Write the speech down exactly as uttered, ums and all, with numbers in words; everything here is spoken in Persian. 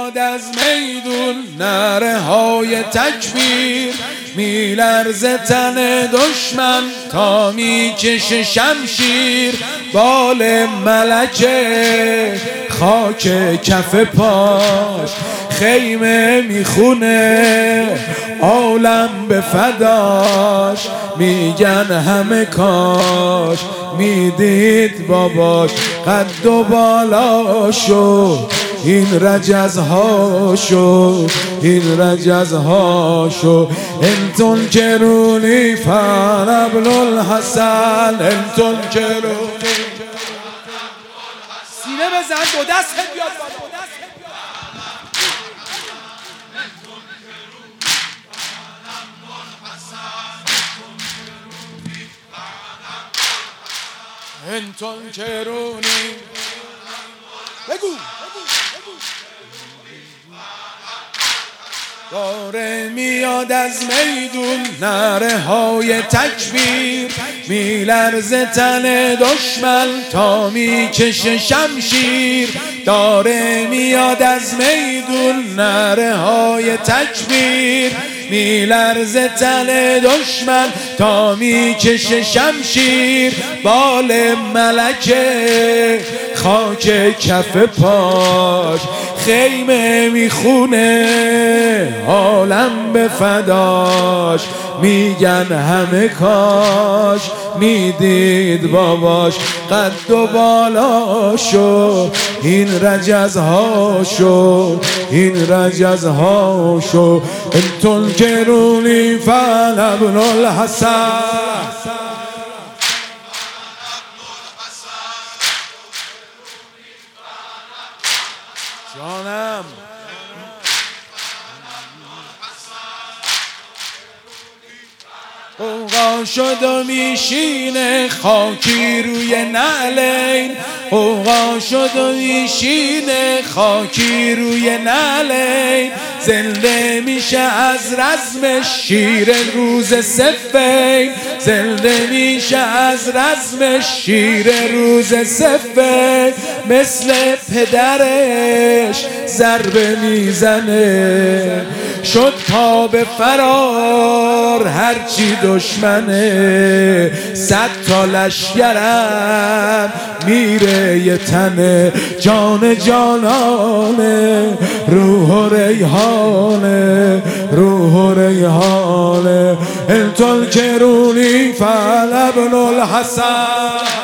میاد از میدون نره های تکبیر، میلرزه تن دشمن تا میکشه شمشیر. بال ملکه خاک کف پاش، خیمه میخونه عالم به فداش. میگن همه کاش میدید باباش قد و بالاشو، این رجزهاشو این رجزهاشو. انتون کرونی فنبل الحسن، انتون کرونی سینه بزن دو دست بیاد بالا. انتون کرونی بگو داره میاد از میدون نره های تکبیر، میلرزه تن دشمن تا میکشه شمشیر. داره میاد از میدون نره های تکبیر، میلرزه تن دشمن تا میکشه شمشیر. بال ملکه خاک کف پاش، خیمه میخونه عالم به فداش. میگن همه کاش میدید باباش قد و بالاشو، این رجزهاشو این رجزهاشو. انتون کرونی فنبل الحسن، جانم اوقا شد و میشینه خاکی روی نعلین، اوقا شد و میشینه خاکی روی نعلین. زنده میشه از رزم شیر روز صفین، زنده میشه از رزم شیر روز صفین. مثل پدرش ضربه میزنه، شد پا به فرار هرچی دشمنه. صد تا لشگرم میره یه تنه، جان جانانه روح و ریحانه روح و ریحانه. انتون کرونی فنبل الحسن.